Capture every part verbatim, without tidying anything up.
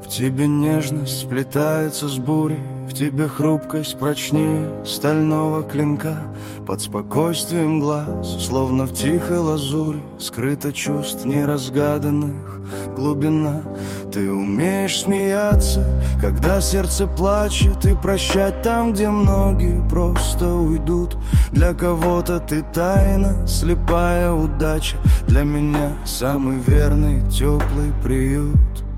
тебе нежность сплетается с бурей, в тебе хрупкость прочнее стального клинка. Под спокойствием глаз, словно в тихой лазури, скрыто чувств неразгаданных глубина. Ты умеешь смеяться, когда сердце плачет, и прощать там, где многие просто уйдут. Для кого-то ты тайна, слепая удача, для меня самый верный, теплый приют.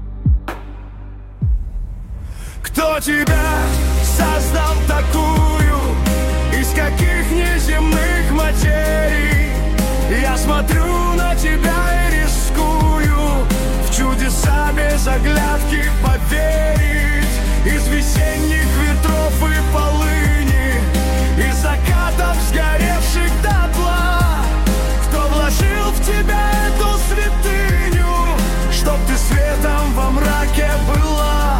Кто тебя создал такую, из каких неземных материй? Я смотрю на тебя и рискую в чудеса без оглядки поверить. Из весенних ветров и полыни, из закатов сгоревших дотла. Кто вложил в тебя эту святыню, чтоб ты светом во мраке была?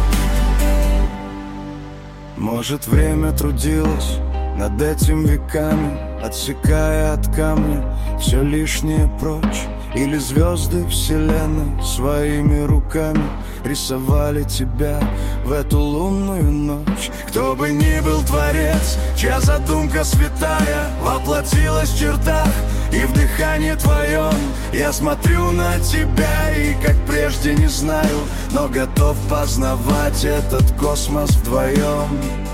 Может, время трудилось над этим веками, отсекая от камня все лишнее прочь. Или звезды вселенной своими руками рисовали тебя в эту лунную ночь. Кто бы ни был творец, чья задумка святая воплотилась в чертах и в дыхании твоем, я смотрю на тебя и как прежде не знаю, но готов познавать этот космос вдвоем.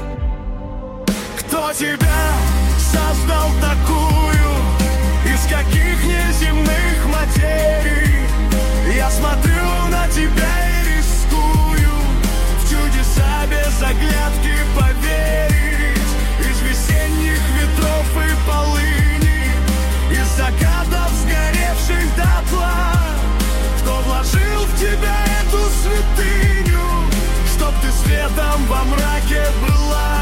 Кто тебя создал такую, из каких неземных материй? Я смотрю на тебя и рискую в чудеса без оглядки поверить. Из весенних ветров и полыни, из закатов сгоревших дотла. Кто вложил в тебя эту святыню, чтоб ты светом во мраке была?